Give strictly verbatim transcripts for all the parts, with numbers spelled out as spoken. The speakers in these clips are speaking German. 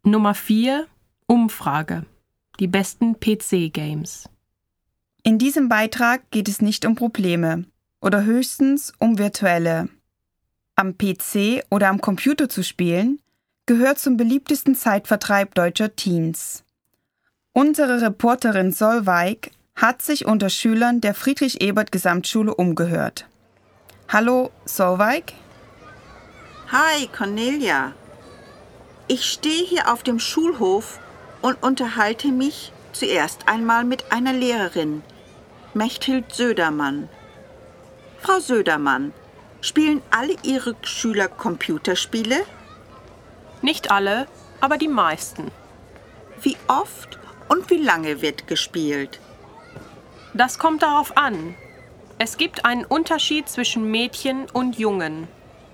Nummer vier. Umfrage. Die besten P C-Games. In diesem Beitrag geht es nicht um Probleme oder höchstens um virtuelle. Am P C oder am Computer zu spielen, gehört zum beliebtesten Zeitvertreib deutscher Teens. Unsere Reporterin Solveig hat sich unter Schülern der Friedrich-Ebert-Gesamtschule umgehört. Hallo, Solveig? Hi, Cornelia. Ich stehe hier auf dem Schulhof und unterhalte mich zuerst einmal mit einer Lehrerin, Mechthild Södermann. Frau Södermann, spielen alle Ihre Schüler Computerspiele? Nicht alle, aber die meisten. Wie oft und wie lange wird gespielt? Das kommt darauf an. Es gibt einen Unterschied zwischen Mädchen und Jungen.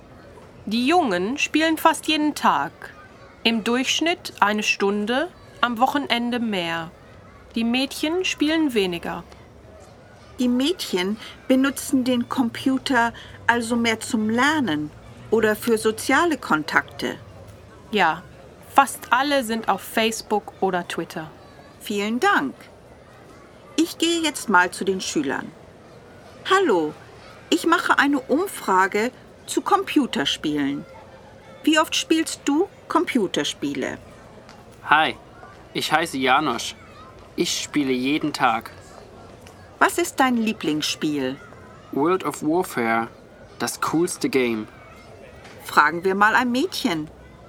Die Jungen spielen fast jeden Tag. Im Durchschnitt eine Stunde, am Wochenende mehr. Die Mädchen spielen weniger. Die Mädchen benutzen den Computer also mehr zum Lernen oder für soziale Kontakte. Ja, fast alle sind auf Facebook oder Twitter. Vielen Dank. Ich gehe jetzt mal zu den Schülern. Hallo, ich mache eine Umfrage zu Computerspielen. Wie oft spielst du Computerspiele? Hi, ich heiße Janosch. Ich spiele jeden Tag. Was ist dein Lieblingsspiel? World of Warfare, das coolste Game. Fragen wir mal ein Mädchen.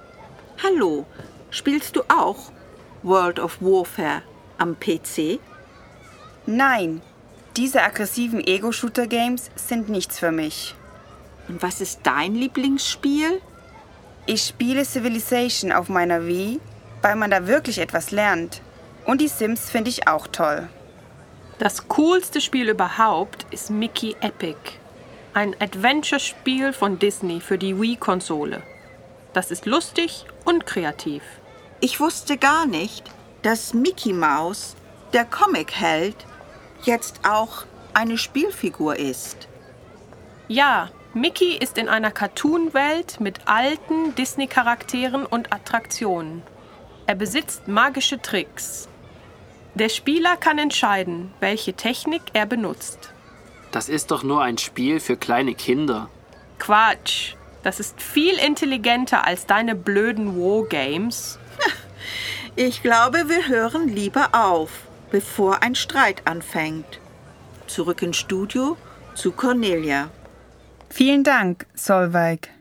Hallo, spielst du auch World of Warfare am P C? Nein, diese aggressiven Ego-Shooter-Games sind nichts für mich. Und was ist dein Lieblingsspiel? Ich spiele Civilization auf meiner Wii, weil man da wirklich etwas lernt. Und die Sims finde ich auch toll. Das coolste Spiel überhaupt ist Mickey Epic. Ein Adventure-Spiel von Disney für die Wii-Konsole. Das ist lustig und kreativ. Ich wusste gar nicht, dass Mickey Mouse, der Comic-Held, jetzt auch eine Spielfigur ist. Ja, Mickey ist in einer Cartoon-Welt mit alten Disney-Charakteren und Attraktionen. Er besitzt magische Tricks. Der Spieler kann entscheiden, welche Technik er benutzt. Das ist doch nur ein Spiel für kleine Kinder. Quatsch! Das ist viel intelligenter als deine blöden Wargames. Ich glaube, wir hören lieber auf, bevor ein Streit anfängt. Zurück ins Studio zu Cornelia. Vielen Dank, Solveig.